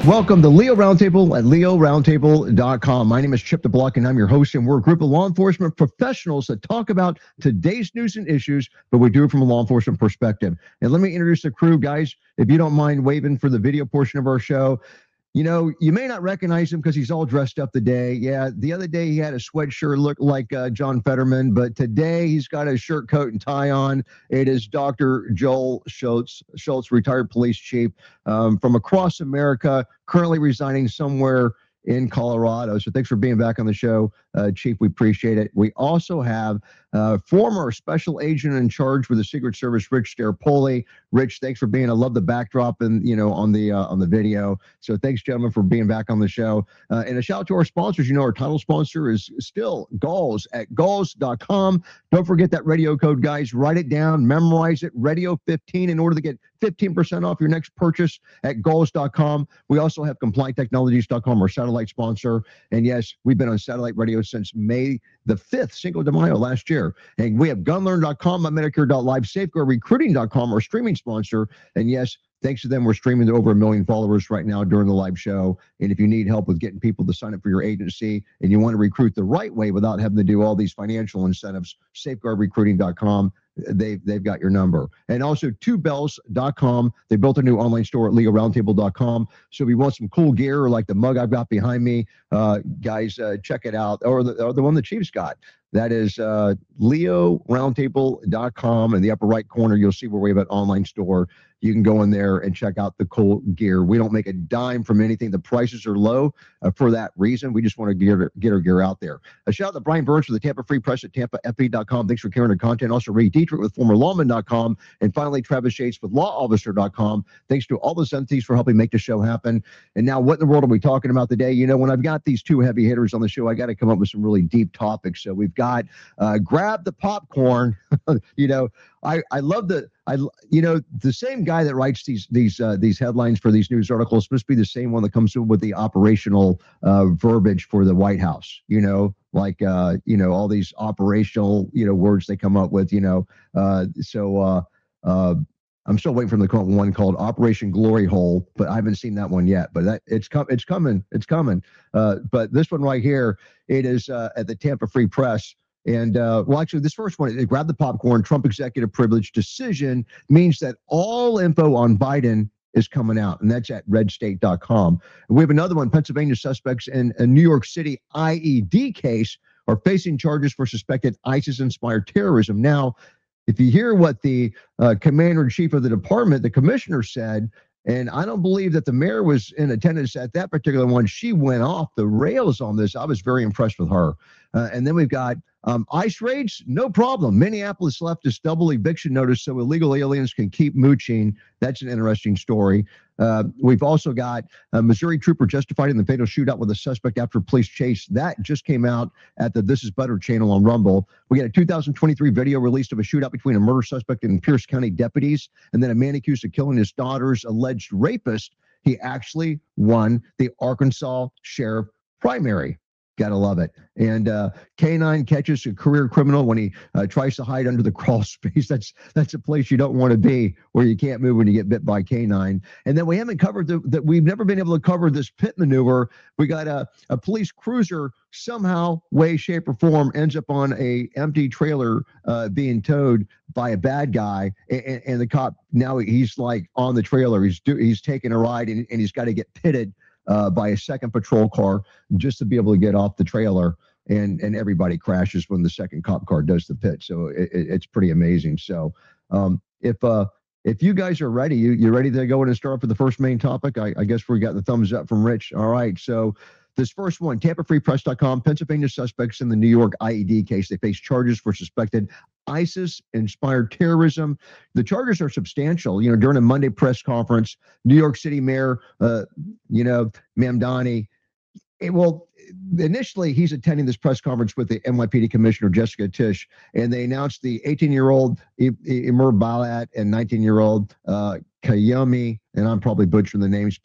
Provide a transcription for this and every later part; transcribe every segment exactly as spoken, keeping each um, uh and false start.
Welcome to Leo Roundtable at leo roundtable dot com. My name is Chip the Block, and I'm your host, and we're a group of law enforcement professionals that talk about today's news and issues, but we do it from a law enforcement perspective. And let me introduce the crew, guys, if you don't mind waving for the video portion of our show. You know, you may not recognize him because he's all dressed up today. Yeah, the other day he had a sweatshirt look like uh, John Fetterman, but today he's got a shirt, coat, and tie on. It is Doctor Joel Schultz, Schultz, retired police chief um, from across America, currently residing somewhere in Colorado. So thanks for being back on the show, uh, Chief. We appreciate it. We also have uh, former special agent in charge with the Secret Service, Rich Staropoli. Rich, thanks for being. I love the backdrop and you know on the uh, on the video. So thanks, gentlemen, for being back on the show. Uh, and a shout out to our sponsors. You know, our title sponsor is still Galls at galls dot com. Don't forget that radio code, guys. Write it down, memorize it. Radio fifteen in order to get fifteen percent off your next purchase at galls dot com. We also have compliant technologies dot com, our satellite sponsor. And yes, we've been on satellite radio since May the fifth, Cinco de Mayo last year. And we have gun learn dot com, medicare dot live, safeguard recruiting dot com, our streaming sponsor. And yes, thanks to them, we're streaming to over a million followers right now during the live show. And if you need help with getting people to sign up for your agency and you want to recruit the right way without having to do all these financial incentives, safeguard recruiting dot com. They've, they've got your number. And also two bells dot com. They built a new online store at leo roundtable dot com. So if you want some cool gear like the mug I've got behind me, uh, guys, uh, check it out. Or the, or the one the Chief's got. That is uh, leo roundtable dot com. In the upper right corner, you'll see where we have an online store. You can go in there and check out the cool gear. We don't make a dime from anything. The prices are low uh, for that reason. We just want to get, get our gear out there. A shout out to Brian Burns for the Tampa Free Press at tampa f b dot com. Thanks for carrying the content. Also, Ray Dietrich with former lawman dot com. And finally, Travis Yates with law officer dot com. Thanks to all those entities for helping make the show happen. And now, what in the world are we talking about today? You know, when I've got these two heavy hitters on the show, I got to come up with some really deep topics. So we've got uh, grab the popcorn. you know, I, I love the, I, you know, the same guy that writes these, these, uh, these headlines for these news articles must be the same one that comes up with the operational uh, verbiage for the White House, you know, like, uh, you know, all these operational, you know, words they come up with, you know, uh, so uh, uh, I'm still waiting for the one called Operation Glory Hole, but I haven't seen that one yet. But that it's com- it's coming, it's coming. Uh, but this one right here, it is uh, at the Tampa Free Press. And uh, well, actually, this first one, grab the popcorn. Trump executive privilege decision means that all info on Biden is coming out, and that's at red state dot com. And we have another one. Pennsylvania suspects in a New York City I E D case are facing charges for suspected ISIS-inspired terrorism. Now, if you hear what the uh, commander-in-chief of the department, the commissioner, said, and I don't believe that the mayor was in attendance at that particular one, she went off the rails on this. I was very impressed with her. Uh, and then we've got um, ICE raids, no problem. Minneapolis left its double eviction notice so illegal aliens can keep mooching. That's an interesting story. Uh, we've also got a Missouri trooper justified in the fatal shootout with a suspect after police chase. That just came out at the This Is Butter channel on Rumble. We got a two thousand twenty-three video released of a shootout between a murder suspect and Pierce County deputies, and then a man accused of killing his daughter's alleged rapist. He actually won the Arkansas sheriff primary. Gotta love it. And uh, K nine catches a career criminal when he uh, tries to hide under the crawl space. That's that's a place you don't want to be, where you can't move when you get bit by K nine. And then we haven't covered the, that. We've never been able to cover this pit maneuver. We got a, a police cruiser somehow, way, shape, or form ends up on a empty trailer uh, being towed by a bad guy, and, and the cop now he's like on the trailer. He's do, he's taking a ride, and, and he's got to get pitted Uh, by a second patrol car just to be able to get off the trailer, and and everybody crashes when the second cop car does the pit. So it, it, it's pretty amazing. So um, if uh, if you guys are ready, you you ready to go in and start for the first main topic? I, I guess we got the thumbs up from Rich. All right, so this first one, tampa free press dot com, Pennsylvania suspects in the New York I E D case. They face charges for suspected ISIS-inspired terrorism. The charges are substantial. You know, during a Monday press conference, New York City Mayor, uh, you know, Mamdani, it, well, initially he's attending this press conference with the N Y P D Commissioner Jessica Tisch, and they announced the eighteen-year-old Imur Balat and nineteen-year-old uh, Kayumi, and I'm probably butchering the names, but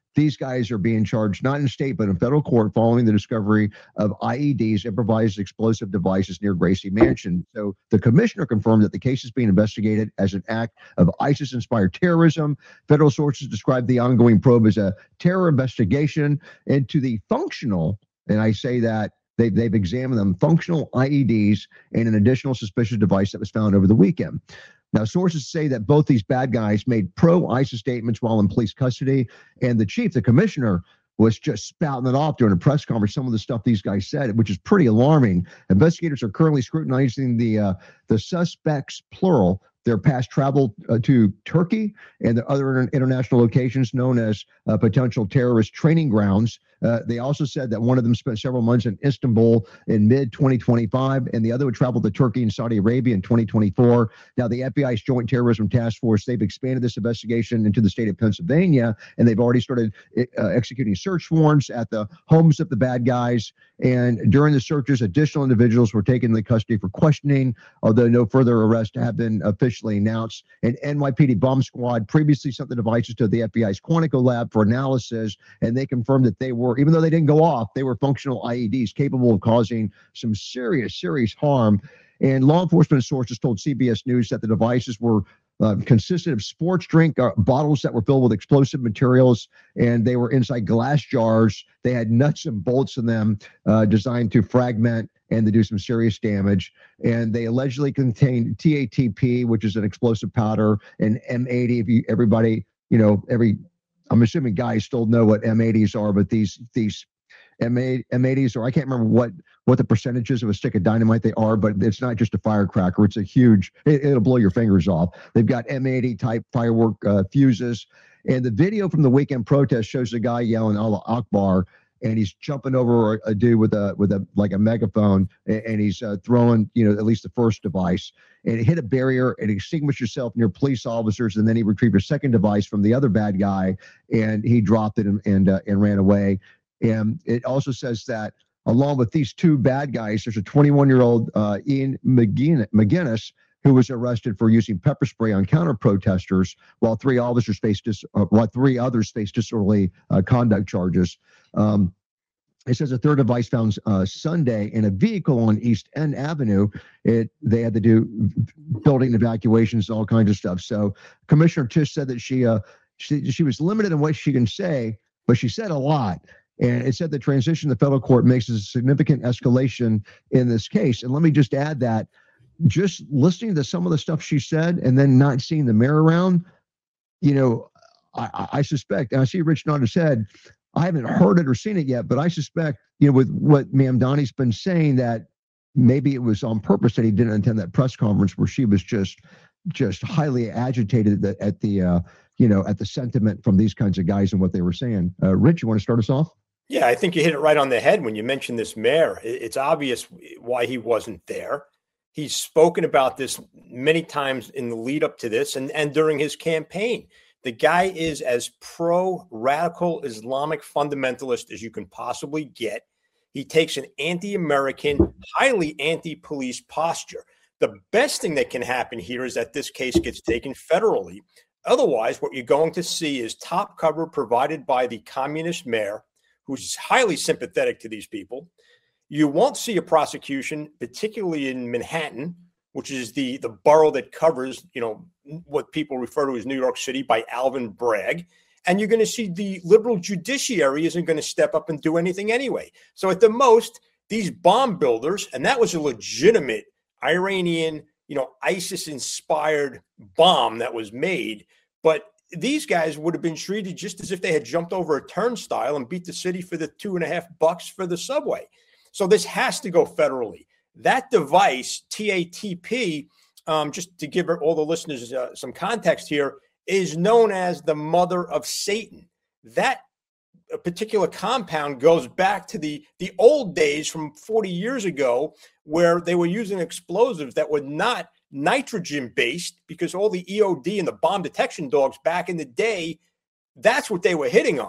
these guys are being charged not in state but in federal court following the discovery of I E Ds, improvised explosive devices, near Gracie Mansion. So the commissioner confirmed that the case is being investigated as an act of ISIS-inspired terrorism. Federal sources described the ongoing probe as a terror investigation into the functional, and I say that they, they've examined them, functional I E Ds and an additional suspicious device that was found over the weekend. Now, sources say that both these bad guys made pro-ISIS statements while in police custody, and the chief, the commissioner, was just spouting it off during a press conference, some of the stuff these guys said, which is pretty alarming. Investigators are currently scrutinizing the uh, the suspects, plural, their past travel uh, to Turkey and the other inter- international locations known as uh, potential terrorist training grounds. Uh, they also said that one of them spent several months in Istanbul in mid twenty twenty-five, and the other would travel to Turkey and Saudi Arabia in twenty twenty-four. Now, the F B I's Joint Terrorism Task Force, they've expanded this investigation into the state of Pennsylvania, and they've already started uh, executing search warrants at the homes of the bad guys. And during the searches, additional individuals were taken into custody for questioning, although no further arrests have been officially announced. An N Y P D bomb squad previously sent the devices to the F B I's Quantico lab for analysis, and they confirmed that they were, even though they didn't go off, they were functional I E Ds capable of causing some serious, serious harm. And law enforcement sources told C B S News that the devices were uh, consisted of sports drink uh, bottles that were filled with explosive materials, and they were inside glass jars. They had nuts and bolts in them uh, designed to fragment and to do some serious damage. And they allegedly contained T A T P, which is an explosive powder, and M eighty. If you, everybody, you know, every, I'm assuming guys still know what M eighties are, but these these M eighties, or I can't remember what what the percentages of a stick of dynamite they are, but it's not just a firecracker. It's a huge, it, it'll blow your fingers off. They've got M eighty type firework uh, fuses. And the video from the weekend protest shows a guy yelling Allah Akbar, and he's jumping over a, a dude with a with a like a megaphone, and, and he's uh, throwing, you know, at least the first device, and it hit a barrier and extinguished himself near police officers, and then he retrieved a second device from the other bad guy, and he dropped it and and, uh, and ran away. And it also says that along with these two bad guys, there's a twenty-one-year-old uh, Ian McGinnis who was arrested for using pepper spray on counter protesters, while three officers faced dis- uh, while three others faced disorderly uh, conduct charges. Um, it says a third device found uh, Sunday in a vehicle on East End Avenue. It they had to do building evacuations and all kinds of stuff. So Commissioner Tisch said that she uh, she she was limited in what she can say, but she said a lot. And it said the transition to federal court makes a significant escalation in this case. And let me just add that just listening to some of the stuff she said and then not seeing the mayor around, you know, I, I suspect, and I see Rich nod his head, I haven't heard it or seen it yet, but I suspect, you know, with what Mamdani's been saying, that maybe it was on purpose that he didn't attend that press conference where she was just just highly agitated at the, at the uh, you know, at the sentiment from these kinds of guys and what they were saying. Uh, Rich, you want to start us off? Yeah, I think you hit it right on the head when you mentioned this mayor. It's obvious why he wasn't there. He's spoken about this many times in the lead up to this and, and during his campaign. The guy is as pro-radical Islamic fundamentalist as you can possibly get. He takes an anti-American, highly anti-police posture. The best thing that can happen here is that this case gets taken federally. Otherwise, what you're going to see is top cover provided by the communist mayor, who's highly sympathetic to these people. You won't see a prosecution, particularly in Manhattan, which is the, the borough that covers, you know, what people refer to as New York City, by Alvin Bragg. And you're going to see the liberal judiciary isn't going to step up and do anything anyway. So at the most, these bomb builders, and that was a legitimate Iranian, you know, ISIS-inspired bomb that was made, but these guys would have been treated just as if they had jumped over a turnstile and beat the city for the two and a half bucks for the subway. So this has to go federally. That device, T A T P, um, just to give all the listeners uh, some context here, is known as the mother of Satan. That particular compound goes back to the, the old days from forty years ago, where they were using explosives that were not nitrogen-based, because all the E O D and the bomb detection dogs back in the day, that's what they were hitting on.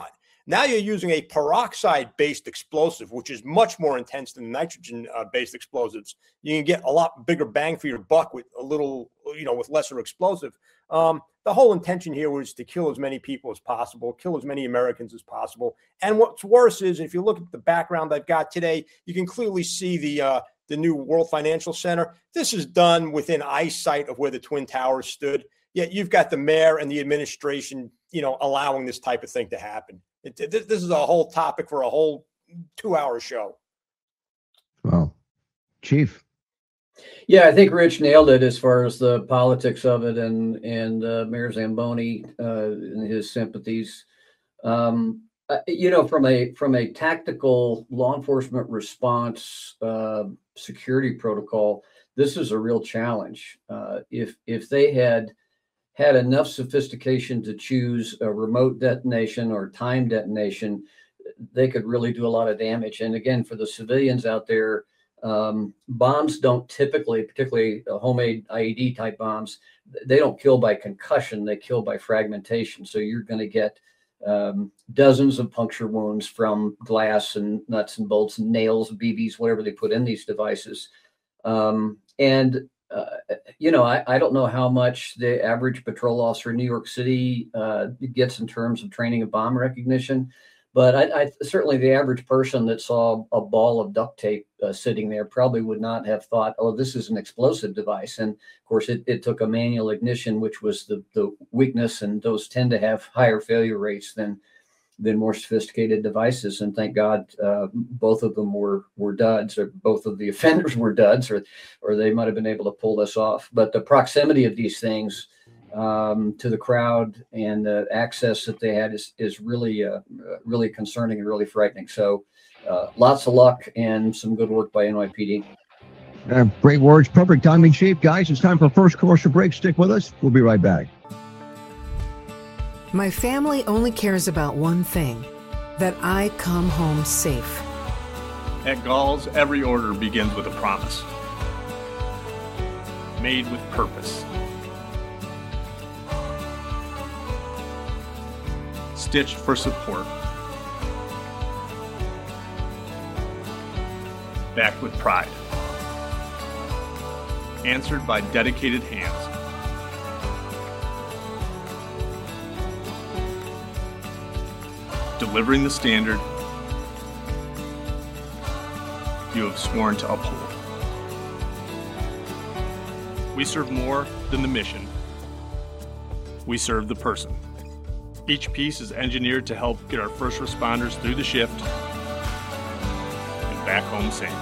Now you're using a peroxide-based explosive, which is much more intense than nitrogen-based explosives. You can get a lot bigger bang for your buck with a little, you know, with lesser explosive. Um, the whole intention here was to kill as many people as possible, kill as many Americans as possible. And what's worse is, if you look at the background I've got today, you can clearly see the uh, the new World Financial Center. This is done within eyesight of where the Twin Towers stood. Yet you've got the mayor and the administration, you know, allowing this type of thing to happen. It, this is a whole topic for a whole two-hour show. Wow. Chief. Yeah, I think Rich nailed it as far as the politics of it, and and uh, Mayor Zamboni uh, and his sympathies. Um, uh, you know, from a from a tactical law enforcement response uh, security protocol, this is a real challenge. Uh, if if they had had enough sophistication to choose a remote detonation or time detonation, they could really do a lot of damage. And again, for the civilians out there, um, bombs don't typically, particularly uh, homemade I E D type bombs, they don't kill by concussion, they kill by fragmentation. So you're going to get um, dozens of puncture wounds from glass and nuts and bolts and nails, B Bs, whatever they put in these devices. Um, and Uh, you know, I, I don't know how much the average patrol officer in New York City uh, gets in terms of training of bomb recognition, but I, I certainly the average person that saw a ball of duct tape uh, sitting there probably would not have thought, oh, this is an explosive device. And of course, it, it took a manual ignition, which was the, the weakness, and those tend to have higher failure rates than than more sophisticated devices. And thank God, uh, both of them were were duds, or both of the offenders were duds, or or they might have been able to pull this off. But the proximity of these things um, to the crowd and the access that they had is is really uh, really concerning and really frightening. So uh, lots of luck and some good work by N Y P D. Uh, great words, perfect timing, Chief. Guys, it's time for first commercial break. Stick with us. We'll be right back. My family only cares about one thing, that I come home safe. At Gall's, every order begins with a promise. Made with purpose. Stitched for support. Backed with pride. Answered by dedicated hands. Delivering the standard you have sworn to uphold. We serve more than the mission. We serve the person. Each piece is engineered to help get our first responders through the shift and back home safe.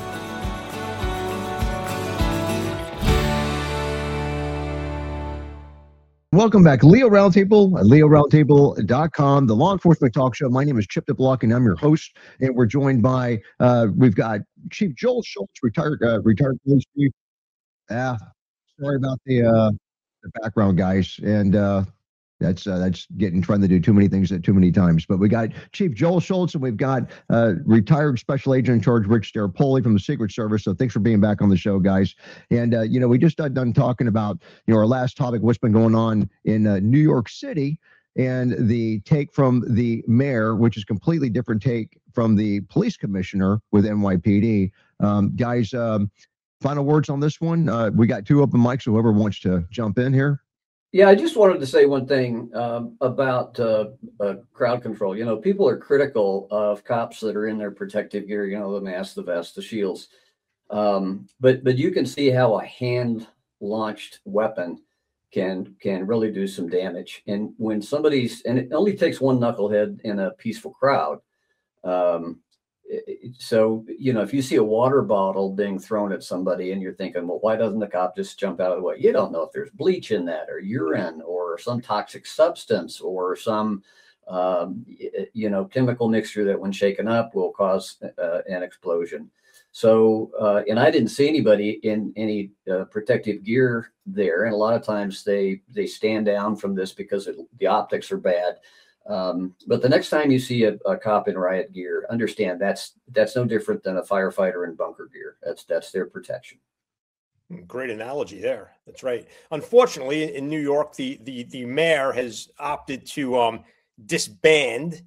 Welcome back. Leo Roundtable at leo roundtable dot com, the law enforcement talk show. My name is Chip DeBlock, and I'm your host. And we're joined by, uh, we've got Chief Joel Schultz, retired uh, retired police chief. Yeah, sorry about the uh, the background, guys. And uh, that's uh, that's getting trying to do too many things at too many times. But we got Chief Joel Schultz, and we've got uh, retired Special Agent in Charge Rick Staropoli from the Secret Service. So thanks for being back on the show, guys. And uh, you know, we just got done talking about you know our last topic, what's been going on in uh, New York City, and the take from the mayor, which is completely different take from the police commissioner with N Y P D. Um, guys, um, final words on this one. Uh, we got two open mics. So whoever wants to jump in here. Yeah, I just wanted to say one thing um, about uh, uh, crowd control. You know, people are critical of cops that are in their protective gear, you know, the mask, the vest, the shields. Um, but but you can see how a hand-launched weapon can can really do some damage. And when somebody's, and it only takes one knucklehead in a peaceful crowd. Um, So, you know, if you see a water bottle being thrown at somebody and you're thinking, well, why doesn't the cop just jump out of the way? You don't know if there's bleach in that, or urine, or some toxic substance, or some, um, you know, chemical mixture that when shaken up will cause uh, an explosion. So, uh, and I didn't see anybody in any uh, protective gear there. And a lot of times they, they stand down from this because it, the optics are bad. Um, but the next time you see a, a cop in riot gear, understand that's that's no different than a firefighter in bunker gear. That's that's their protection. Great analogy there. That's right. Unfortunately, in New York, the the the mayor has opted to um, disband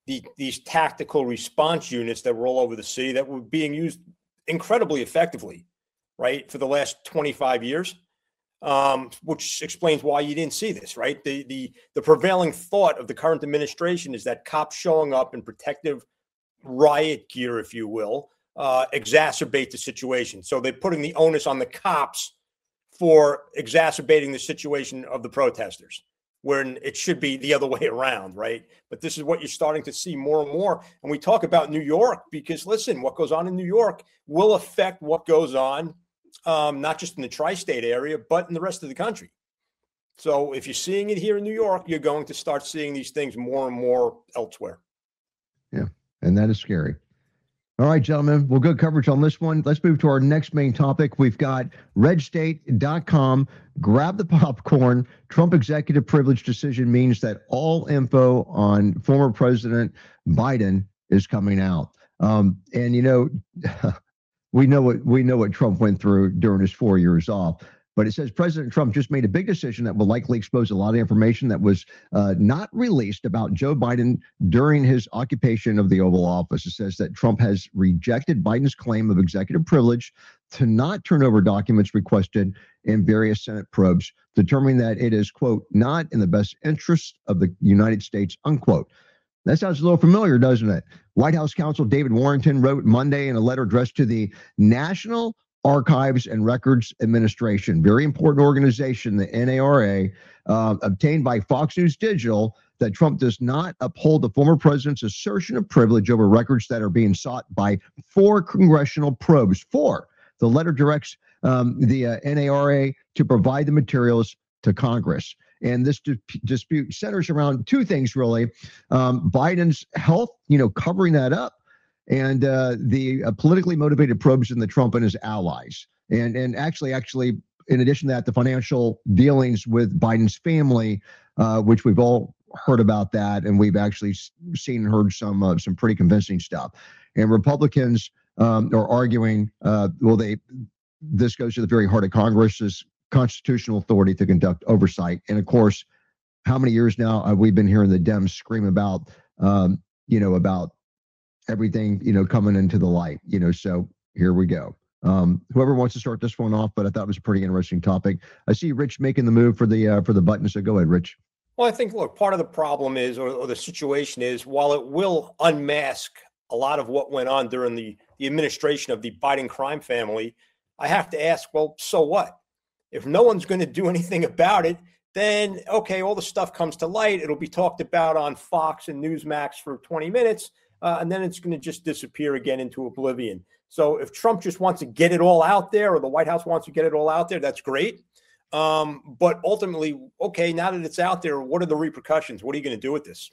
the, these tactical response units that were all over the city that were being used incredibly effectively, right, for the last twenty-five years, um, which explains why you didn't see this, right? The, the, the prevailing thought of the current administration is that cops showing up in protective riot gear, if you will, uh, exacerbate the situation. So they're putting the onus on the cops for exacerbating the situation of the protesters, when it should be the other way around, right? But this is what you're starting to see more and more. And we talk about New York because, listen, what goes on in New York will affect what goes on, um, not just in the tri-state area, but in the rest of the country. So if you're seeing it here in New York, you're going to start seeing these things more and more elsewhere. Yeah, and that is scary. All right, gentlemen, well, good coverage on this one. Let's move to our next main topic. We've got red state dot com. Grab the popcorn. Trump executive privilege decision means that all info on former President Biden is coming out. Um, and, you know, we know what we know what Trump went through during his four years off. But it says President Trump just made a big decision that will likely expose a lot of information that was uh, not released about Joe Biden during his occupation of the Oval Office. It says that Trump has rejected Biden's claim of executive privilege to not turn over documents requested in various Senate probes, determining that it is, quote, not in the best interest of the United States, unquote. That sounds a little familiar, doesn't it? White House counsel David Warrington wrote Monday in a letter addressed to the National Archives and Records Administration, very important organization, the N A R A, uh, obtained by Fox News Digital, that Trump does not uphold the former president's assertion of privilege over records that are being sought by four congressional probes. Four. The letter directs um, the uh, N A R A to provide the materials to Congress. And this di- dispute centers around two things, really. Um, Biden's health, you know, covering that up, and uh, the uh, politically motivated probes in the Trump and his allies. And and actually, actually, in addition to that, the financial dealings with Biden's family, uh, which we've all heard about that, and we've actually seen and heard some uh, some pretty convincing stuff. And Republicans um, are arguing, uh, well, they this goes to the very heart of Congress's constitutional authority to conduct oversight. And of course, how many years now have we been hearing the Dems scream about, um, you know, about everything, you know, coming into the light, you know, so here we go. Um, whoever wants to start this one off, but I thought it was a pretty interesting topic. I see Rich making the move for the, uh, for the button. So go ahead, Rich. Well, I think, look, part of the problem is, or, or the situation is, while it will unmask a lot of what went on during the, the administration of the Biden crime family, I have to ask, well, so what? If no one's going to do anything about it, then, okay, all the stuff comes to light. It'll be talked about on Fox and Newsmax for twenty minutes. Uh, and then it's going to just disappear again into oblivion. So if Trump just wants to get it all out there, or the White House wants to get it all out there, that's great. Um, but ultimately, okay, now that it's out there, what are the repercussions? What are you going to do with this?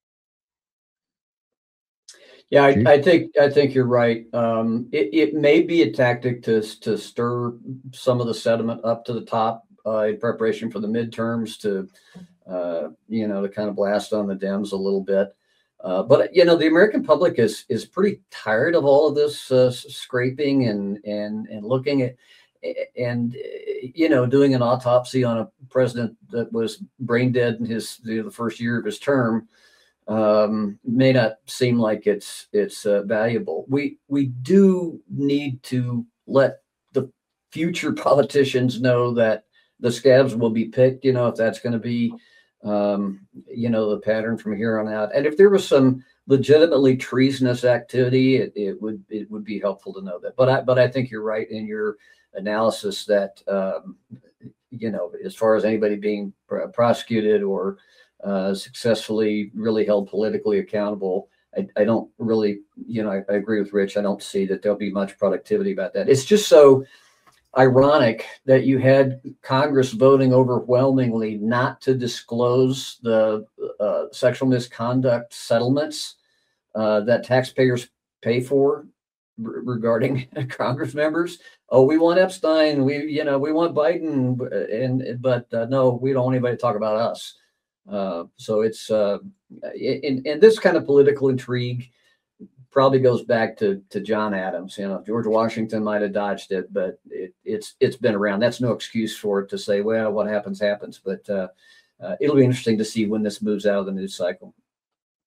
Yeah, I, I think I think you're right. Um, it, it may be a tactic to to stir some of the sediment up to the top uh, in preparation for the midterms, to uh, you know, to kind of blast on the Dems a little bit. Uh, but, you know, the American public is is pretty tired of all of this uh, scraping and and and looking at and, you know, doing an autopsy on a president that was brain dead in his you know, the first year of his term. Um, may not seem like it's it's uh, valuable. We we do need to let the future politicians know that the scabs will be picked, you know, if that's going to be Um, you know, the pattern from here on out. And if there was some legitimately treasonous activity, it, it would it would be helpful to know that. But I but I think you're right in your analysis that um, you know, as far as anybody being pr- prosecuted or uh, successfully really held politically accountable, I, I don't really, you know, I, I agree with Rich. I don't see that there'll be much productivity about that. It's just so ironic that you had Congress voting overwhelmingly not to disclose the uh, sexual misconduct settlements uh, that taxpayers pay for r- regarding Congress members. Oh, we want Epstein. We, you know, we want Biden, and but uh, no, we don't want anybody to talk about us. Uh, so it's uh, in, in this kind of political intrigue. Probably goes back to to John Adams. You know, George Washington might have dodged it, but it, it's it's been around. That's no excuse for it to say, well, what happens happens. But uh, uh, it'll be interesting to see when this moves out of the news cycle.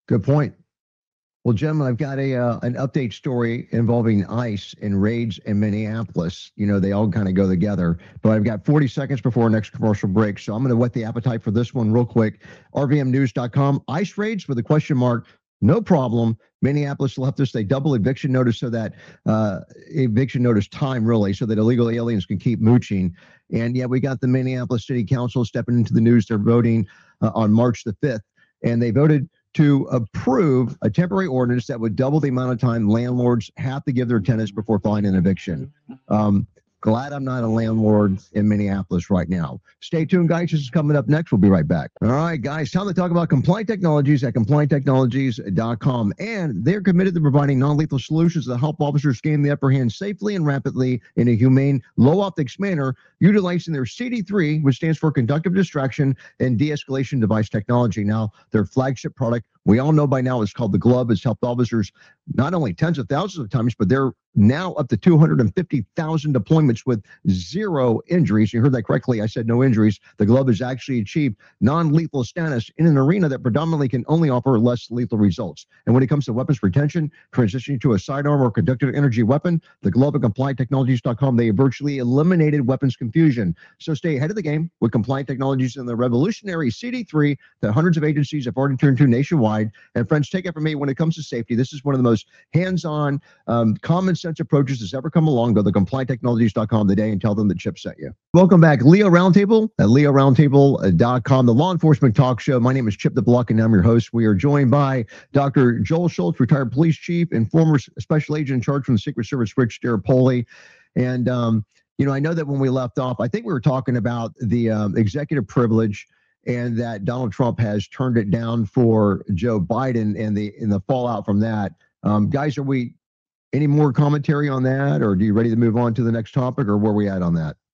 Good point. Well, gentlemen, I've got a uh, an update story involving ICE and raids in Minneapolis. You know, they all kind of go together. But I've got forty seconds before our next commercial break, so I'm going to whet the appetite for this one real quick. R V M news dot com, ICE raids with a question mark. No problem. Minneapolis will have to stay double eviction notice so that uh, eviction notice time, really, so that illegal aliens can keep mooching. And yeah, we got the Minneapolis City Council stepping into the news. They're voting uh, on March the fifth, and they voted to approve a temporary ordinance that would double the amount of time landlords have to give their tenants before filing an eviction. Um, glad I'm not a landlord in Minneapolis right now. Stay tuned, guys. This is coming up next. We'll be right back. All right, guys, time to talk about Compliant Technologies at compliant technologies dot com. And they're committed to providing non-lethal solutions that help officers gain the upper hand safely and rapidly in a humane, low-optics manner, utilizing their C D three, which stands for Conductive Distraction and De-Escalation Device Technology. Now, their flagship product, we all know by now, is called the Glove. It's helped officers not only tens of thousands of times, but they're now up to two hundred fifty thousand deployments with zero injuries. You heard that correctly. I said no injuries. The Glove has actually achieved non-lethal status in an arena that predominantly can only offer less lethal results. And when it comes to weapons retention, transitioning to a sidearm or conductive energy weapon, the Glove at compliant technologies dot com, they have virtually eliminated weapons confusion. So stay ahead of the game with Compliant Technologies and the revolutionary C D three that hundreds of agencies have already turned to nationwide. And friends, take it from me, when it comes to safety, this is one of the most hands-on, um, common sense approaches that's ever come along. Go to compliant technologies dot com today and tell them that Chip sent you. Welcome back. Leo Roundtable at leo roundtable dot com, the law enforcement talk show. My name is Chip the Block, and I'm your host. We are joined by Doctor Joel Schultz, retired police chief and former special agent in charge from the Secret Service, Rich Stirapoli. And, um, you know, I know that when we left off, I think we were talking about the um, executive privilege and that Donald Trump has turned it down for Joe Biden and the and the fallout from that. Um, guys, are we any more commentary on that, or are you ready to move on to the next topic, or where are we at on that?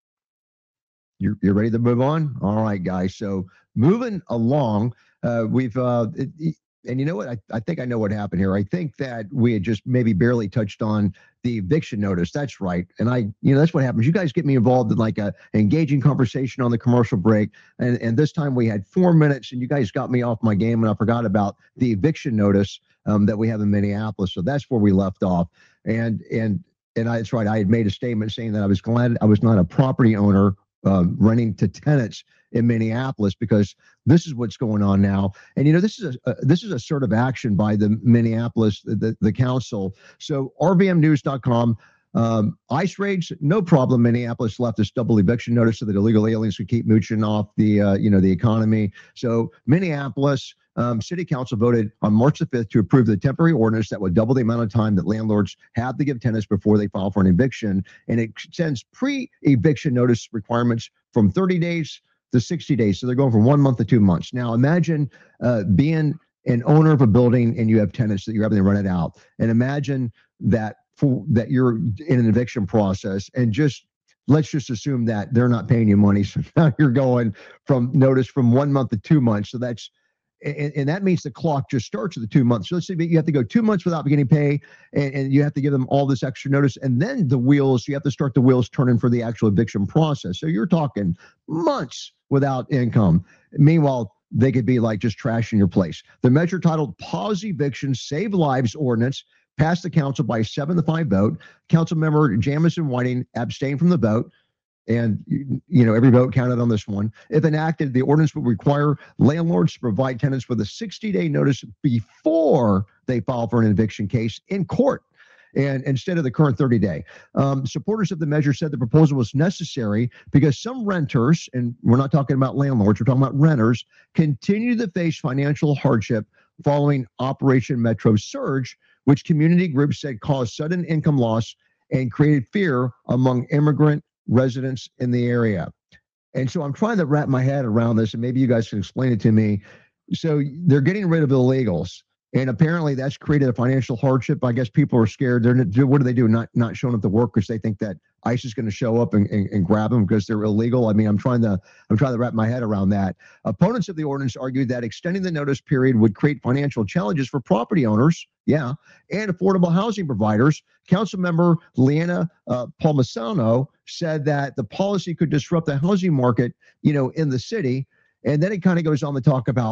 You're, you're ready to move on? All right, guys. So moving along, uh, we've, uh, it, it, and you know what? I, I think I know what happened here. I think that we had just maybe barely touched on the eviction notice. That's right. And I, you know, that's what happens. You guys get me involved in like a engaging conversation on the commercial break. And, and this time we had four minutes and you guys got me off my game and I forgot about the eviction notice um, that we have in Minneapolis. So that's where we left off. And, and, and I, that's right. I had made a statement saying that I was glad I was not a property owner Um, renting to tenants in Minneapolis, because this is what's going on now. And, you know, this is a, uh, this is a sort of action by the Minneapolis, the, the council. So R V M news dot com, um, ICE raids, no problem. Minneapolis left this double eviction notice so that illegal aliens could keep mooching off the, uh, you know, the economy. So Minneapolis um, City Council voted on March the fifth to approve the temporary ordinance that would double the amount of time that landlords have to give tenants before they file for an eviction. And it extends pre-eviction notice requirements from thirty days to sixty days. So they're going from one month to two months. Now imagine uh, being an owner of a building and you have tenants that you're having to rent it out. And imagine that for, that you're in an eviction process, and just let's just assume that they're not paying you money. So now you're going from notice from one month to two months. So that's And, and that means the clock just starts at the two months. So let's say you have to go two months without getting pay, and, and you have to give them all this extra notice. And then the wheels, you have to start the wheels turning for the actual eviction process. So you're talking months without income. Meanwhile, they could be like just trashing your place. The measure titled Pause Evictions, Save Lives Ordinance passed the council by a seven to five vote. Council member Jamison Whiting abstained from the vote. And, you know, every vote counted on this one. If enacted, the ordinance would require landlords to provide tenants with a sixty-day notice before they file for an eviction case in court, and instead of the current thirty-day. Um, supporters of the measure said the proposal was necessary because some renters, and we're not talking about landlords, we're talking about renters, continue to face financial hardship following Operation Metro Surge, which community groups said caused sudden income loss and created fear among immigrant residents in the area. And so I'm trying to wrap my head around this, and maybe you guys can explain it to me. So they're getting rid of illegals, and apparently that's created a financial hardship. I guess people are scared. They're what do they do? Not not showing up to work because they think that ICE is going to show up and, and, and grab them because they're illegal. I mean, I'm trying to I'm trying to wrap my head around that. Opponents of the ordinance argued that extending the notice period would create financial challenges for property owners, yeah, and affordable housing providers. Councilmember Leanna uh, Palmisano said that the policy could disrupt the housing market, you know, in the city. And then it kind of goes on to talk about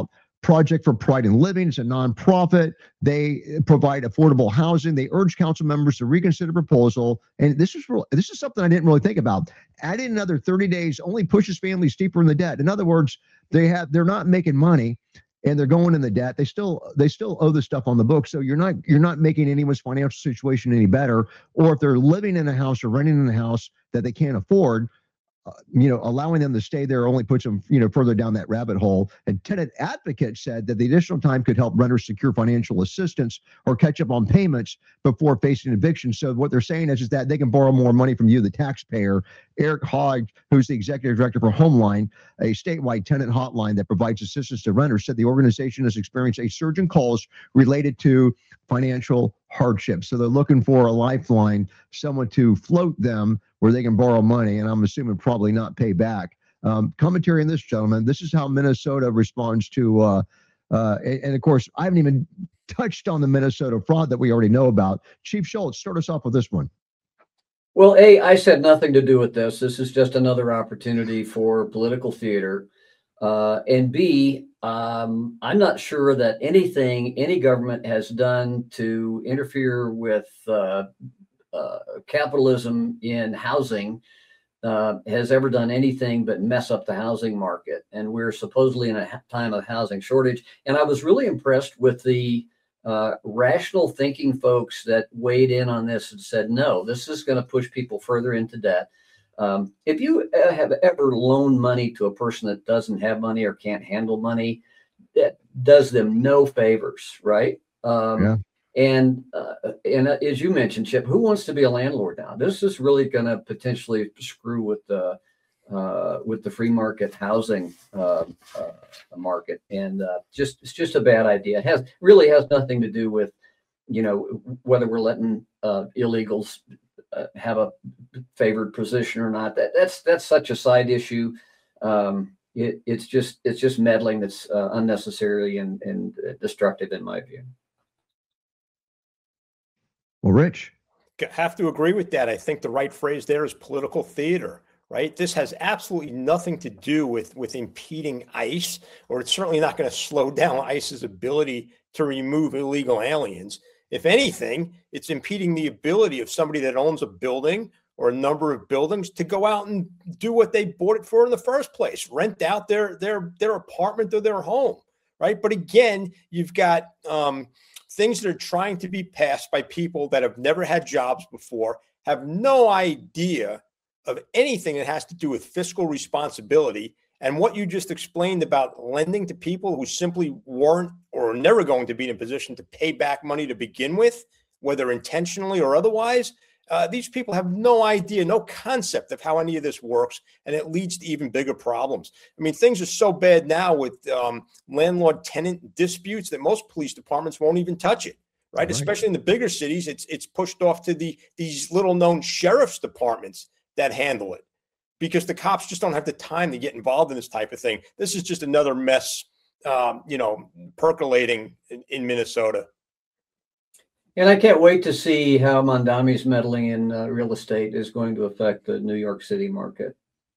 Project for Pride in Living. It's a nonprofit. They provide affordable housing. They urge council members to reconsider proposal. And this is real, this is something I didn't really think about. Adding another thirty days only pushes families deeper in the debt. In other words, they have they're not making money and they're going in the debt. They still they still owe the stuff on the books. So you're not you're not making anyone's financial situation any better. Or if they're living in a house or renting in a house that they can't afford, Uh, you know, allowing them to stay there only puts them, you know, further down that rabbit hole. And tenant advocates said that the additional time could help renters secure financial assistance or catch up on payments before facing eviction. So what they're saying is, is that they can borrow more money from you, the taxpayer. Eric Hogg, who's the executive director for Homeline, a statewide tenant hotline that provides assistance to renters, said the organization has experienced a surge in calls related to financial hardship. So they're looking for a lifeline, someone to float them where they can borrow money, and I'm assuming probably not pay back. Um, commentary on this, gentlemen. This is how Minnesota responds to, uh, uh, and, and of course, I haven't even touched on the Minnesota fraud that we already know about. Chief Schultz, start us off with this one. Well, A, I said nothing to do with this. This is just another opportunity for political theater. Uh, and B, um, I'm not sure that anything any government has done to interfere with uh, uh, capitalism in housing uh, has ever done anything but mess up the housing market. And we're supposedly in a time of housing shortage. And I was really impressed with the uh, rational thinking folks that weighed in on this and said, no, this is going to push people further into debt. Um, if you have ever loaned money to a person that doesn't have money or can't handle money, that does them no favors, right? Um, yeah. And uh, and as you mentioned, Chip, who wants to be a landlord now? This is really going to potentially screw with the uh, with the free market housing uh, uh, market, and uh, just it's just a bad idea. It has really has nothing to do with, you know, whether we're letting uh, illegals uh, have a favored position or not. That that's that's such a side issue. Um, it, it's just it's just meddling that's uh, unnecessary and and destructive in my view. Well, Rich, have to agree with that. I think the right phrase there is political theater, right? This has absolutely nothing to do with with impeding ICE, or it's certainly not going to slow down ICE's ability to remove illegal aliens. If anything, it's impeding the ability of somebody that owns a building or a number of buildings to go out and do what they bought it for in the first place, rent out their their their apartment or their home, right? But again, you've got um, things that are trying to be passed by people that have never had jobs before, have no idea of anything that has to do with fiscal responsibility. And what you just explained about lending to people who simply weren't or are never going to be in a position to pay back money to begin with, whether intentionally or otherwise, uh, these people have no idea, no concept of how any of this works, and it leads to even bigger problems. I mean, things are so bad now with um, landlord-tenant disputes that most police departments won't even touch it, right? right? Especially in the bigger cities, it's it's pushed off to the these little-known sheriff's departments that handle it, because the cops just don't have the time to get involved in this type of thing. This is just another mess, um, you know, percolating in, in Minnesota. And I can't wait to see how Mondami's meddling in uh, real estate is going to affect the New York City market.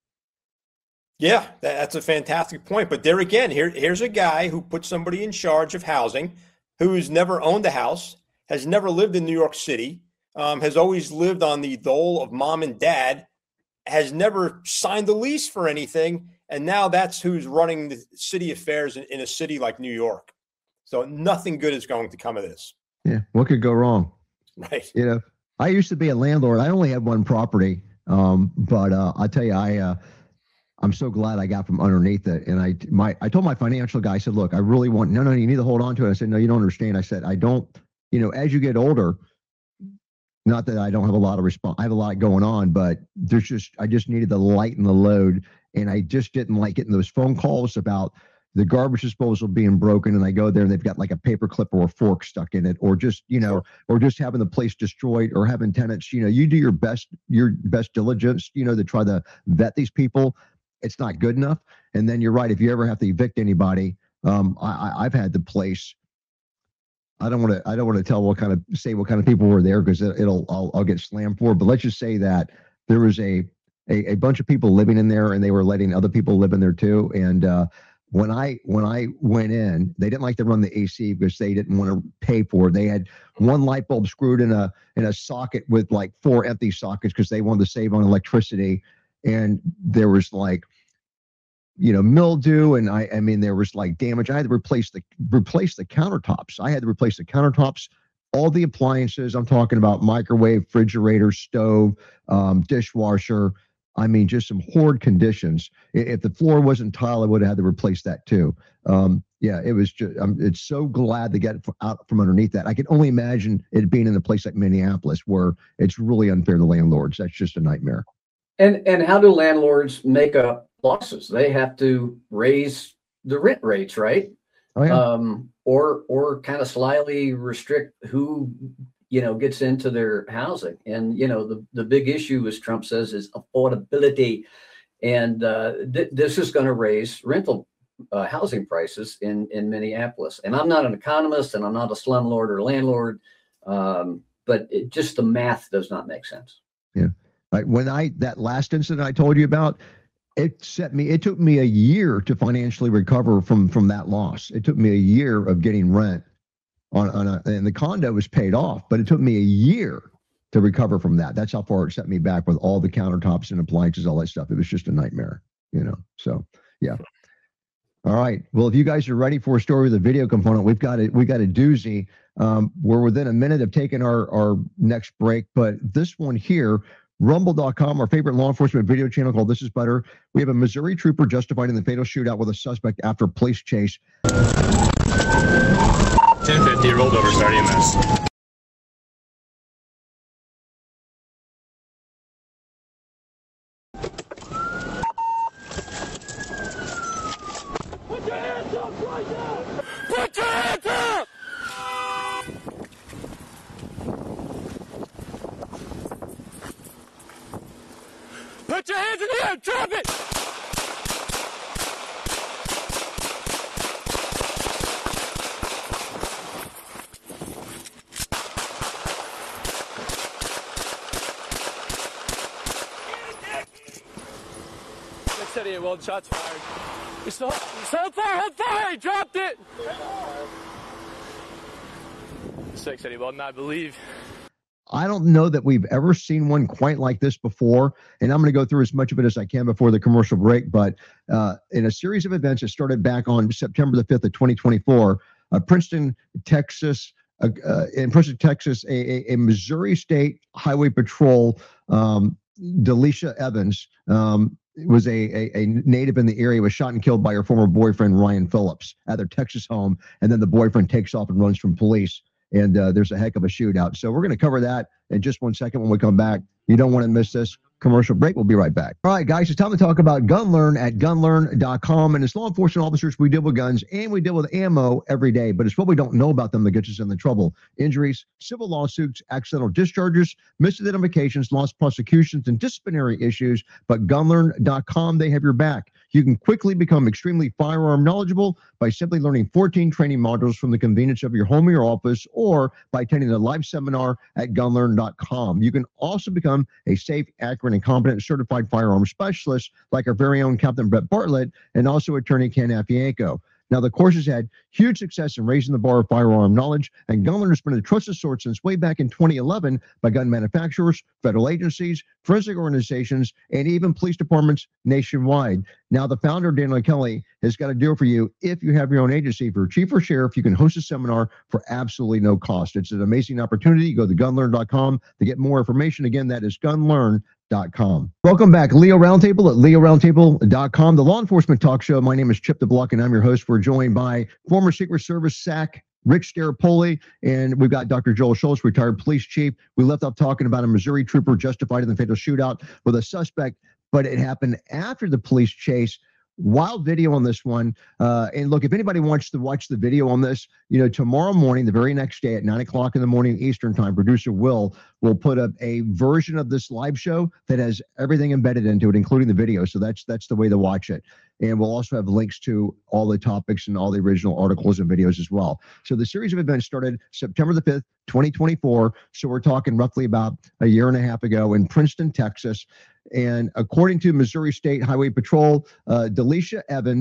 Yeah, that, that's a fantastic point. But there again, here, here's a guy who put somebody in charge of housing, who's never owned a house, has never lived in New York City, um, has always lived on the dole of mom and dad, has never signed a lease for anything, and now that's who's running the city affairs in, in a city like New York. So nothing good is going to come of this. Yeah, what could go wrong? Right. You know, I used to be a landlord. I only had one property, um, but uh, I tell you, I uh, I'm so glad I got from underneath it. And I my I told my financial guy, I said, look, I really want. No, no, you need to hold on to it. I said, no, you don't understand. I said, I don't. You know, as you get older. Not that I don't have a lot of response. I have a lot going on, but there's just, I just needed the lighten the load. And I just didn't like getting those phone calls about the garbage disposal being broken. And I go there and they've got like a paper clip or a fork stuck in it, or just, you know, or just having the place destroyed, or having tenants, you know, you do your best, your best diligence, you know, to try to vet these people. It's not good enough. And then you're right. If you ever have to evict anybody, um, I, I've had the place. I don't want to. I don't want to tell what kind of say what kind of people were there, because it, it'll. I'll, I'll get slammed for. But let's just say that there was a, a a bunch of people living in there, and they were letting other people live in there too. And uh, when I when I went in, they didn't like to run the A C because they didn't want to pay for it. They had one light bulb screwed in a in a socket with like four empty sockets because they wanted to save on electricity. And there was like, you know, mildew, and I I mean there was like damage. I had to replace the replace the countertops. I had to replace the countertops, all the appliances. I'm talking about microwave, refrigerator, stove, um, dishwasher. I mean, just some horrid conditions. If the floor wasn't tile, I would have had to replace that too. Um, yeah, it was just, I'm it's so glad to get out from underneath that. I can only imagine it being in a place like Minneapolis where it's really unfair to landlords. That's just a nightmare. And and how do landlords make up losses? They have to raise the rent rates, right? Oh, yeah. Um, or or kind of slyly restrict who, you know, gets into their housing. And, you know, the, the big issue, as Trump says, is affordability. And uh, th- this is going to raise rental uh, housing prices in, in Minneapolis. And I'm not an economist and I'm not a slumlord or landlord, um, but it, just the math does not make sense. Yeah. Like when I, that last incident I told you about, it set me, it took me a year to financially recover from, from that loss. It took me a year of getting rent. On, on a, and the condo was paid off, but it took me a year to recover from that. That's how far it set me back with all the countertops and appliances, all that stuff. It was just a nightmare, you know? So, yeah. All right. Well, if you guys are ready for a story with a video component, we've got it. We got a doozy. Um, we're within a minute of taking our, our next break, but this one here, rumble dot com, our favorite law enforcement video channel called This Is Better. We have a Missouri trooper justified in the fatal shootout with a suspect after police chase. ten fifty rolled over, starting this. Put your hands up right now! Put your hands up! Put your hands in the air! Drop it! Steady, well, shots fired. It's so, so far, on fire! He dropped it! Six, Eddie Weldon, I believe. I don't know that we've ever seen one quite like this before, and I'm going to go through as much of it as I can before the commercial break, but uh, in a series of events that started back on September the fifth of twenty twenty-four, uh, Princeton, Texas, uh, uh, in Princeton, Texas, a, a, a Missouri State Highway Patrol, um, Delisha Evans, um, was a, a, a native in the area, was shot and killed by her former boyfriend, Ryan Phillips, at their Texas home. And then the boyfriend takes off and runs from police. And uh, there's a heck of a shootout. So we're going to cover that in just one second when we come back. You don't want to miss this commercial break. We'll be right back. All right, guys, it's time to talk about GunLearn at gun learn dot com. And as law enforcement officers, we deal with guns and we deal with ammo every day. But it's what we don't know about them that gets us in the trouble. Injuries, civil lawsuits, accidental discharges, misidentifications, lost prosecutions, and disciplinary issues. But gun learn dot com, they have your back. You can quickly become extremely firearm knowledgeable by simply learning fourteen training modules from the convenience of your home or your office, or by attending a live seminar at gun learn dot com. You can also become a safe, accurate, and competent certified firearm specialist like our very own Captain Brett Bartlett and also attorney Ken Afianco. Now, the course has had huge success in raising the bar of firearm knowledge, and GunLearn has been a trusted source since way back in twenty eleven by gun manufacturers, federal agencies, forensic organizations, and even police departments nationwide. Now, the founder, Daniel Kelly, has got a deal for you. If you have your own agency, if you're chief or sheriff, you can host a seminar for absolutely no cost. It's an amazing opportunity. You go to gun learn dot com to get more information. Again, that is gun learn dot com. Welcome back. Leo Roundtable at leo roundtable dot com, the law enforcement talk show. My name is Chip DeBlock, and I'm your host. We're joined by former Secret Service S A C, Rich Staropoli, and we've got Doctor Joel Schultz, retired police chief. We left off talking about a Missouri trooper justified in the fatal shootout with a suspect, but it happened after the police chase. Wild video on this one. Uh, and look, if anybody wants to watch the video on this, you know, tomorrow morning, the very next day at nine o'clock in the morning Eastern time, producer Will will put up a version of this live show that has everything embedded into it, including the video. So that's that's the way to watch it. And we'll also have links to all the topics and all the original articles and videos as well. So the series of events started September the fifth, twenty twenty-four. So we're talking roughly about a year and a half ago in Princeton, Texas. And according to Missouri State Highway Patrol, uh, Delisha Evans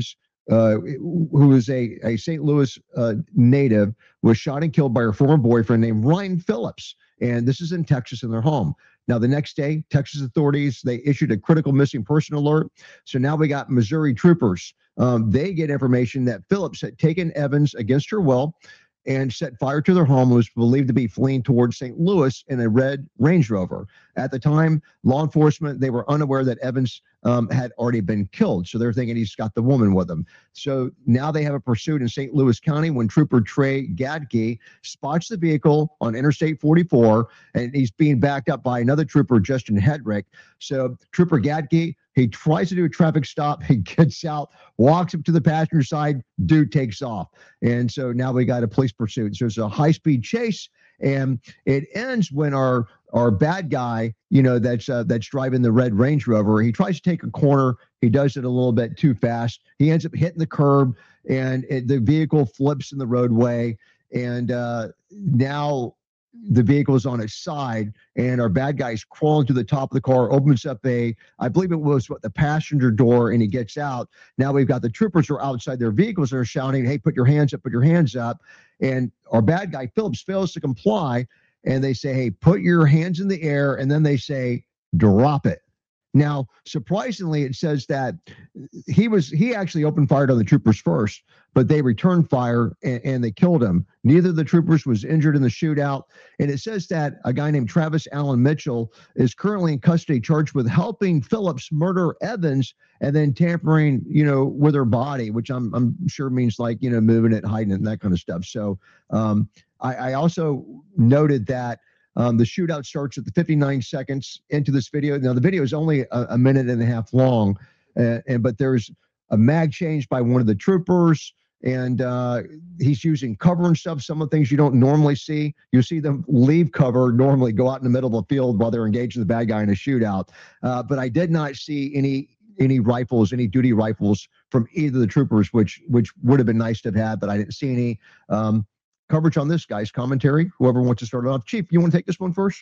uh, who is a, a Saint Louis uh, native, was shot and killed by her former boyfriend named Ryan Phillips. And this is in Texas in their home. Now, the next day, Texas authorities, they issued a critical missing person alert. So now we got Missouri troopers. Um, they get information that Phillips had taken Evans against her will and set fire to their home, was believed to be fleeing towards Saint Louis in a red Range Rover. At the time, law enforcement, they were unaware that Evans um, had already been killed. So they're thinking he's got the woman with him. So now they have a pursuit in Saint Louis County when Trooper Trey Gadke spots the vehicle on Interstate forty-four, and he's being backed up by another trooper, Justin Hedrick. So Trooper Gadke, he tries to do a traffic stop. He gets out, walks up to the passenger side, dude takes off. And so now we got a police pursuit. So it's a high-speed chase, and it ends when our our bad guy, you know, that's uh, that's driving the red Range Rover, he tries to take a corner. He does it a little bit too fast. He ends up hitting the curb, and it, the vehicle flips in the roadway. And uh, now the vehicle is on its side, and our bad guy's crawling to the top of the car, opens up a, I believe it was what the passenger door, and he gets out. Now we've got the troopers who are outside their vehicles and are shouting, "Hey, put your hands up, put your hands up." And our bad guy, Phillips, fails to comply. And they say, "Hey, put your hands in the air." And then they say, "Drop it." Now, surprisingly, it says that he was he actually opened fire on the troopers first, but they returned fire and, and they killed him. Neither of the troopers was injured in the shootout. And it says that a guy named Travis Allen Mitchell is currently in custody, charged with helping Phillips murder Evans and then tampering, you know, with her body, which I'm I'm sure means like, you know, moving it, hiding it, and that kind of stuff. So um, I, I also noted that Um, the shootout starts at the fifty-nine seconds into this video. Now, the video is only a, a minute and a half long, uh, and but there's a mag change by one of the troopers, and uh, he's using cover and stuff, some of the things you don't normally see. You see them leave cover, normally go out in the middle of the field while they're engaged with the bad guy in a shootout. Uh, but I did not see any any rifles, any duty rifles from either of the troopers, which which would have been nice to have had, but I didn't see any. Um, Coverage on this, guys. Commentary. Whoever wants to start it off. Chief, you want to take this one first?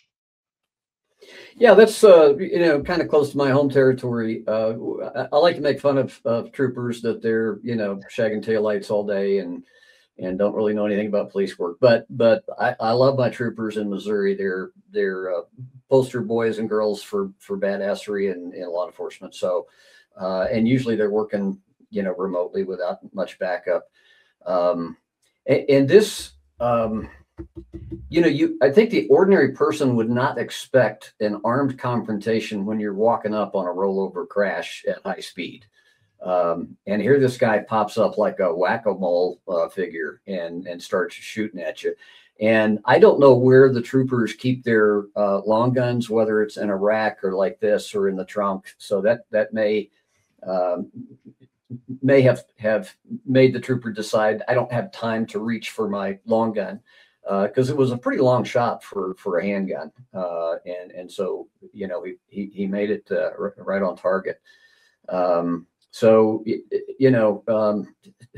Yeah, that's uh, you know, kind of close to my home territory. Uh, I, I like to make fun of, of troopers that they're, you know, shagging taillights all day and and don't really know anything about police work. But but I, I love my troopers in Missouri. They're they're uh, poster boys and girls for for badassery and, and law enforcement. So uh, and usually they're working, you know, remotely without much backup. Um, and, and this. Um, you know, you, I think the ordinary person would not expect an armed confrontation when you're walking up on a rollover crash at high speed. Um, and here this guy pops up like a whack-a-mole uh, figure and, and starts shooting at you. And I don't know where the troopers keep their uh, long guns, whether it's in a rack or like this or in the trunk. So that, that may, um, may have, have made the trooper decide, I don't have time to reach for my long gun, because uh, it was a pretty long shot for, for a handgun. Uh, and, and so, you know, he, he, he made it uh, r- right on target. Um, so, you know, um,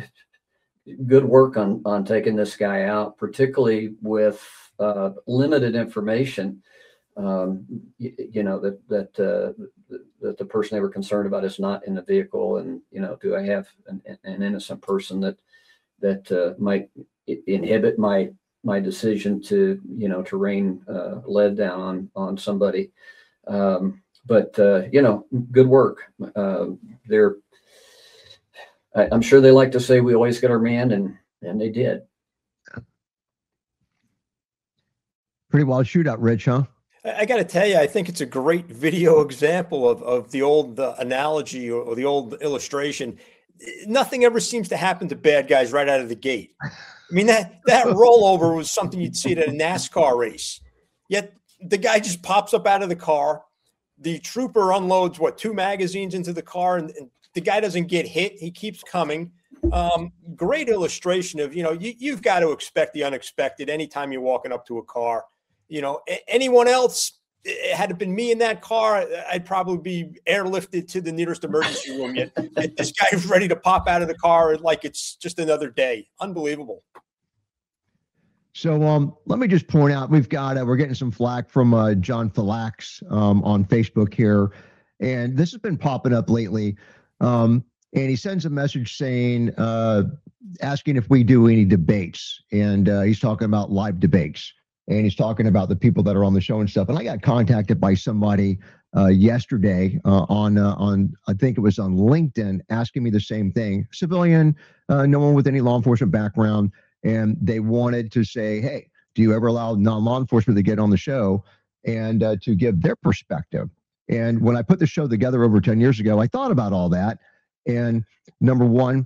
good work on, on taking this guy out, particularly with uh, limited information. Um, you, you know, that, that, uh, that the person they were concerned about is not in the vehicle. And, you know, do I have an, an innocent person that, that uh, might inhibit my, my decision to, you know, to rain uh, lead down on, on somebody. Um, but, uh, you know, good work. Uh, they're, I, I'm sure they like to say we always get our man, and, and they did. Pretty wild shootout, Rich, huh? I got to tell you, I think it's a great video example of, of the old uh, analogy or, or the old illustration. Nothing ever seems to happen to bad guys right out of the gate. I mean, that, that rollover was something you'd see at a NASCAR race. Yet the guy just pops up out of the car. The trooper unloads, what, two magazines into the car, and, and the guy doesn't get hit. He keeps coming. Um, great illustration of, you know, you, you've got to expect the unexpected anytime you're walking up to a car. You know, anyone else, had it been me in that car, I'd probably be airlifted to the nearest emergency room. Yet, yet this guy's ready to pop out of the car like it's just another day. Unbelievable. So um, let me just point out, we've got, uh, we're getting some flack from uh, John Philax um, on Facebook here. And this has been popping up lately. Um, and he sends a message saying, uh, asking if we do any debates. And uh, he's talking about live debates. And he's talking about the people that are on the show and stuff. And I got contacted by somebody uh, yesterday uh, on, uh, on I think it was on LinkedIn, asking me the same thing. Civilian, uh, no one with any law enforcement background. And they wanted to say, hey, do you ever allow non-law enforcement to get on the show and uh, to give their perspective? And when I put the show together over ten years ago, I thought about all that. And number one,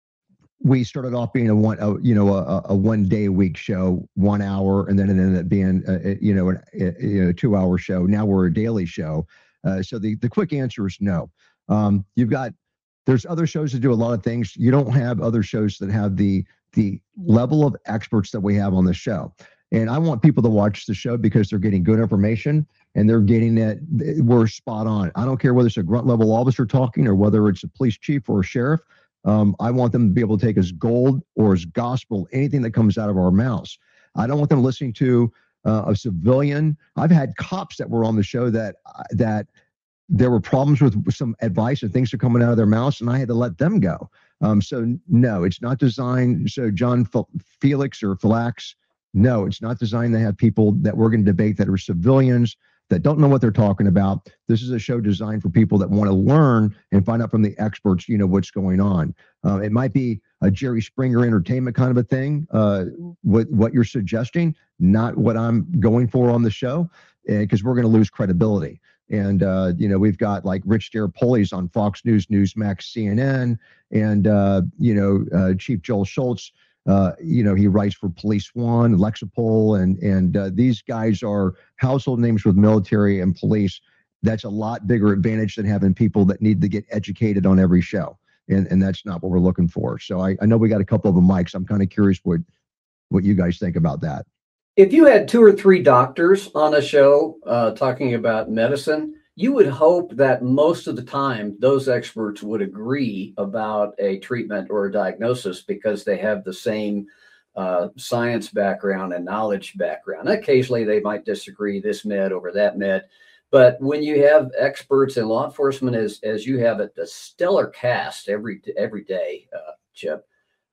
we started off being a one, a, you know, a, a one day a week show, one hour, and then it ended up being, a, you know, a, a, you know, two hour show. Now we're a daily show. Uh, so the, the quick answer is no. Um, you've got, there's other shows that do a lot of things. You don't have other shows that have the, the level of experts that we have on the show. And I want people to watch the show because they're getting good information and they're getting it. We're spot on. I don't care whether it's a grunt level officer talking or whether it's a police chief or a sheriff. Um, I want them to be able to take as gold or as gospel anything that comes out of our mouths. I don't want them listening to uh, a civilian. I've had cops that were on the show that that there were problems with some advice and things are coming out of their mouths, and I had to let them go. Um, so no, it's not designed. So John Felix or Felax, no, it's not designed to have people that we're going to debate that are civilians that don't know what they're talking about. This is a show designed for people that want to learn and find out from the experts, you know, what's going on. Uh, it might be a Jerry Springer entertainment kind of a thing, uh, what, what you're suggesting, not what I'm going for on the show, because uh, we're going to lose credibility. And, uh, you know, we've got like Rich Staropoli on Fox News, Newsmax, C N N, and, uh, you know, uh, Chief Joel Schultz. Uh, you know, he writes for Police One, Lexipol, and and uh, these guys are household names with military and police. That's a lot bigger advantage than having people that need to get educated on every show, and and that's not what we're looking for. So I, I know we got a couple of the mics. I'm kind of curious what what you guys think about that. If you had two or three doctors on a show uh, talking about medicine, you would hope that most of the time those experts would agree about a treatment or a diagnosis because they have the same uh, science background and knowledge background. Occasionally they might disagree, this med over that med. But when you have experts in law enforcement, as, as you have it, a stellar cast every, every day, uh, Chip,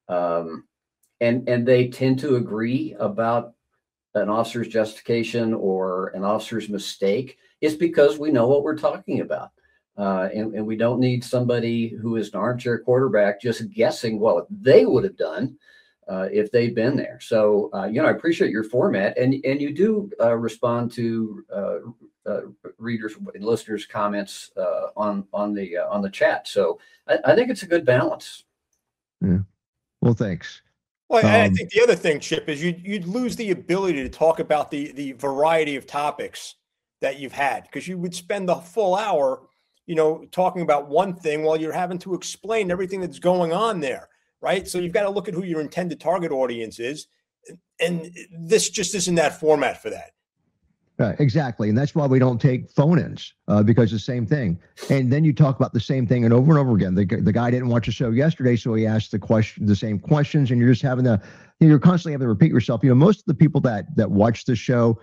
um, and, and they tend to agree about an officer's justification or an officer's mistake, it's because we know what we're talking about. Uh, and, and we don't need somebody who is an armchair quarterback just guessing what they would have done uh, if they'd been there. So, uh, you know, I appreciate your format, and, and you do uh, respond to uh, uh, readers and listeners' comments uh, on, on, the, uh, on the chat. So I, I think it's a good balance. Yeah. Well, thanks. Well, Um, I think the other thing, Chip, is you'd, you'd lose the ability to talk about the, the variety of topics that you've had, because you would spend the full hour, you know, talking about one thing while you're having to explain everything that's going on there, right? So you've got to look at who your intended target audience is, and this just isn't that format for that. Right, exactly. And that's why we don't take phone-ins, uh, because it's the same thing. And then you talk about the same thing and over and over again. The, the guy didn't watch the show yesterday, so he asked the question, the same questions, and you're just having to, you know, you're constantly having to repeat yourself. You know, most of the people that that watch the show,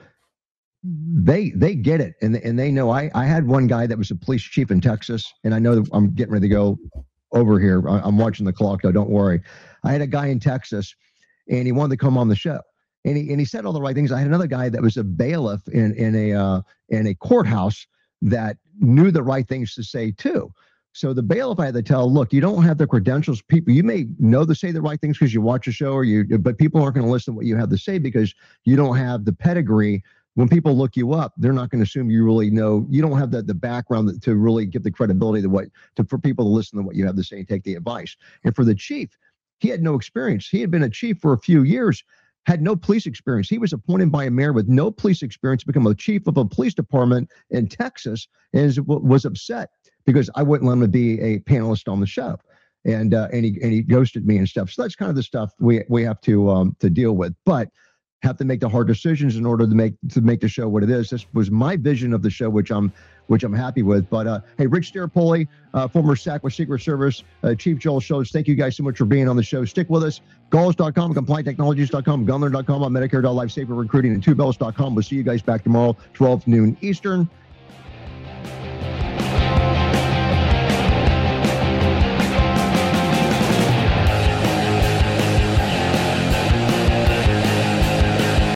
they they get it, and and they know. I I had one guy that was a police chief in Texas, and I know that I'm getting ready to go over here. I, I'm watching the clock, though. Don't worry. I had a guy in Texas, and he wanted to come on the show. And he, and he said all the right things. I had another guy that was a bailiff in, in a uh, in a courthouse that knew the right things to say too. So the bailiff I had to tell, look, you don't have the credentials. People, you may know to say the right things because you watch a show, or you, but people aren't going to listen to what you have to say because you don't have the pedigree. When people look you up, they're not going to assume you really know. You don't have the, the background to really give the credibility to what to for people to listen to what you have to say and take the advice. And for the chief, he had no experience. He had been a chief for a few years. Had no police experience. He was appointed by a mayor with no police experience to become a chief of a police department in Texas, and was upset because I wouldn't let him be a panelist on the show, and uh, and he and he ghosted me and stuff. So that's kind of the stuff we we have to um, to deal with, but have to make the hard decisions in order to make to make the show what it is. This was my vision of the show, which I'm which I'm happy with. But uh, hey, Rich Staropoli, uh, former S A C with Secret Service, uh, Chief Joel Schultz, thank you guys so much for being on the show. Stick with us. Galls dot com, compliant technologies dot com, gunlearn dot com, on Medicare dot life, safer recruiting, and two bells dot com. We'll see you guys back tomorrow, twelve noon Eastern.